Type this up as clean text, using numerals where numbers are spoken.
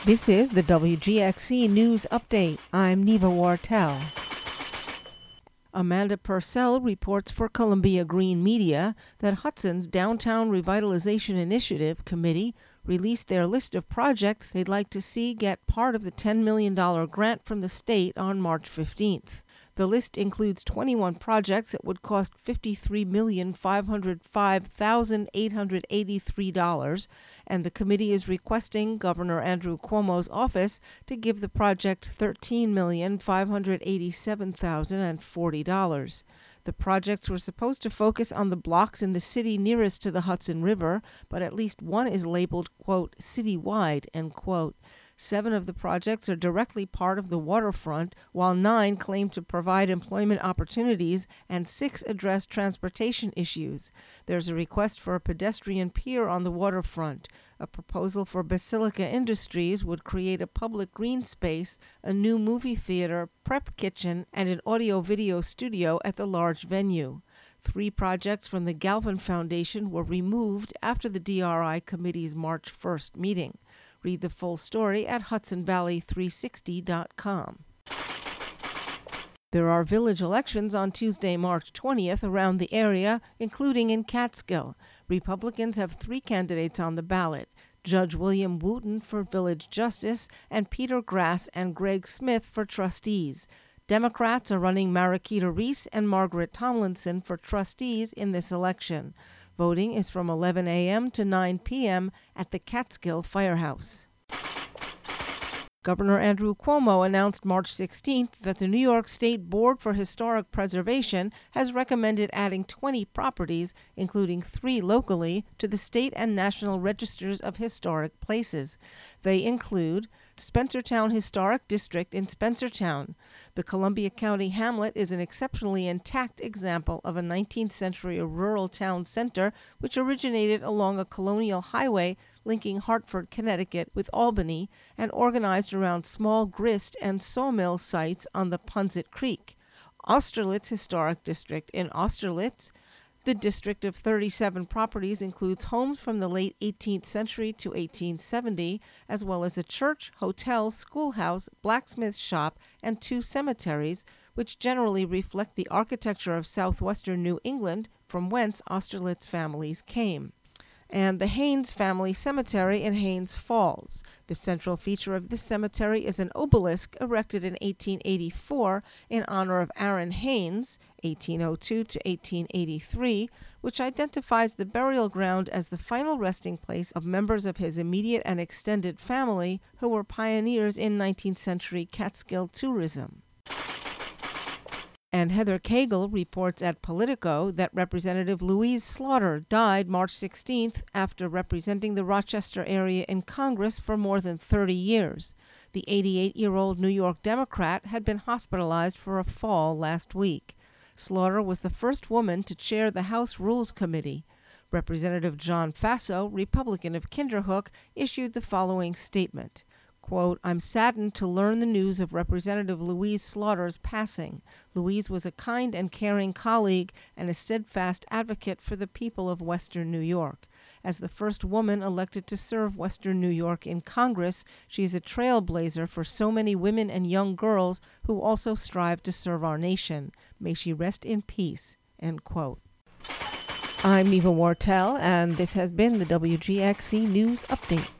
This is the WGXC News Update. I'm Neva Wartell. Amanda Purcell reports for Columbia Green Media that Hudson's Downtown Revitalization Initiative Committee released their list of projects they'd like to see get part of the $10 million grant from the state on March 15th. The list includes 21 projects that would cost $53,505,883, and the committee is requesting Governor Andrew Cuomo's office to give the project $13,587,040. The projects were supposed to focus on the blocks in the city nearest to the Hudson River, but at least one is labeled, quote, citywide, end quote. 7 of the projects are directly part of the waterfront, while 9 claim to provide employment opportunities and 6 address transportation issues. There's a request for a pedestrian pier on the waterfront. A proposal for Basilica Industries would create a public green space, a new movie theater, prep kitchen, and an audio-video studio at the large venue. 3 projects from the Galvin Foundation were removed after the DRI committee's March 1st meeting. Read the full story at HudsonValley360.com. There are village elections on Tuesday, March 20th around the area, including in Catskill. Republicans have 3 candidates on the ballot: Judge William Wooten for village justice and Peter Grass and Greg Smith for trustees. Democrats are running Mariquita Reese and Margaret Tomlinson for trustees in this election. Voting is from 11 a.m. to 9 p.m. at the Catskill Firehouse. Governor Andrew Cuomo announced March 16th that the New York State Board for Historic Preservation has recommended adding 20 properties, including 3 locally, to the state and national registers of historic places. They include Spencertown Historic District in Spencertown. The Columbia County hamlet is an exceptionally intact example of a 19th century rural town center which originated along a colonial highway linking Hartford, Connecticut with Albany and organized around small grist and sawmill sites on the Punzit Creek. Austerlitz Historic District in Austerlitz. The district of 37 properties includes homes from the late 18th century to 1870, as well as a church, hotel, schoolhouse, blacksmith shop, and 2 cemeteries, which generally reflect the architecture of southwestern New England, from whence Austerlitz families came. And the Haynes Family Cemetery in Haynes Falls. The central feature of this cemetery is an obelisk erected in 1884 in honor of Aaron Haynes, 1802 to 1883, which identifies the burial ground as the final resting place of members of his immediate and extended family who were pioneers in 19th century Catskill tourism. And Heather Cagle reports at Politico that Representative Louise Slaughter died March 16th after representing the Rochester area in Congress for more than 30 years. The 88-year-old New York Democrat had been hospitalized for a fall last week. Slaughter was the first woman to chair the House Rules Committee. Representative John Faso, Republican of Kinderhook, issued the following statement. Quote, I'm saddened to learn the news of Representative Louise Slaughter's passing. Louise was a kind and caring colleague and a steadfast advocate for the people of Western New York. As the first woman elected to serve Western New York in Congress, she is a trailblazer for so many women and young girls who also strive to serve our nation. May she rest in peace, end quote. I'm Neva Wartell, and this has been the WGXC News Update.